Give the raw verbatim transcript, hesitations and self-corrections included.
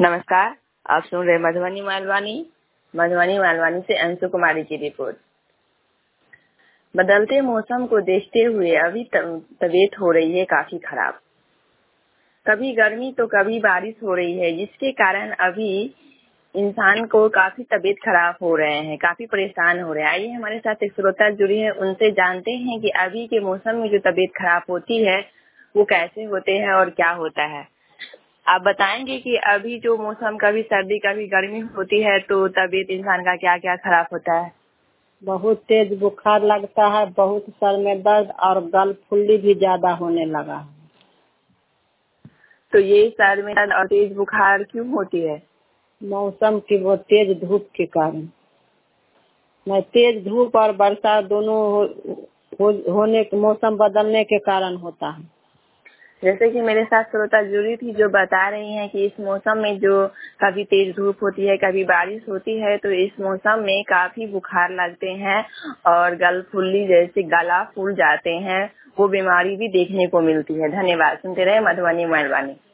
नमस्कार, आप सुन रहे मधुबनी मालवानी मधुबनी मालवानी से अंशु कुमारी की रिपोर्ट। बदलते मौसम को देखते हुए अभी तबीयत हो रही है काफी खराब। कभी गर्मी तो कभी बारिश हो रही है, जिसके कारण अभी इंसान को काफी तबीयत खराब हो रहे हैं, काफी परेशान हो रहे हैं। आइए हमारे साथ एक श्रोता जुड़ी है, उनसे जानते हैं कि अभी के मौसम में जो तबीयत खराब होती है वो कैसे होते हैं और क्या होता है। आप बताएंगे कि अभी जो मौसम कभी सर्दी कभी गर्मी होती है तो तबीयत इंसान का क्या क्या खराब होता है। बहुत तेज बुखार लगता है, बहुत सर में दर्द और गल फुल्ली भी ज्यादा होने लगा है। तो ये सर में दर्द और तेज बुखार क्यों होती है? मौसम की वो तेज धूप के कारण। मैं तेज धूप और बरसात दोनों हो, हो, होने मौसम बदलने के कारण होता है। जैसे कि मेरे साथ श्रोता जुड़ी थी जो बता रही हैं कि इस मौसम में जो कभी तेज धूप होती है कभी बारिश होती है तो इस मौसम में काफी बुखार लगते हैं और गल फुल्ली जैसे गला फूल जाते हैं, वो बीमारी भी देखने को मिलती है। धन्यवाद। सुनते रहे मधुबनी मालवानी।